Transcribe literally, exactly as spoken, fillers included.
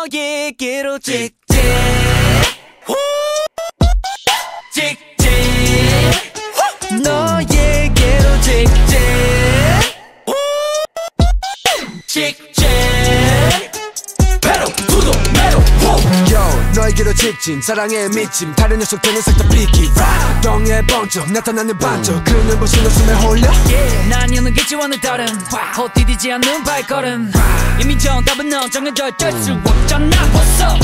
너에게로 직진 직진 너에게로 직진 직진 Pedal to the metal Yo 너에게로 직진 사랑에 미침 다른 녀석들은 싹 다 비키 동해 번쩍 나타나는 반쪽 그 눈부신 웃음에 홀려 yeah, 난 여는 기지와는 다른 헛디디지 않는 발걸음 이미 정답은 넌 정해져 있을 수 없잖아 What's up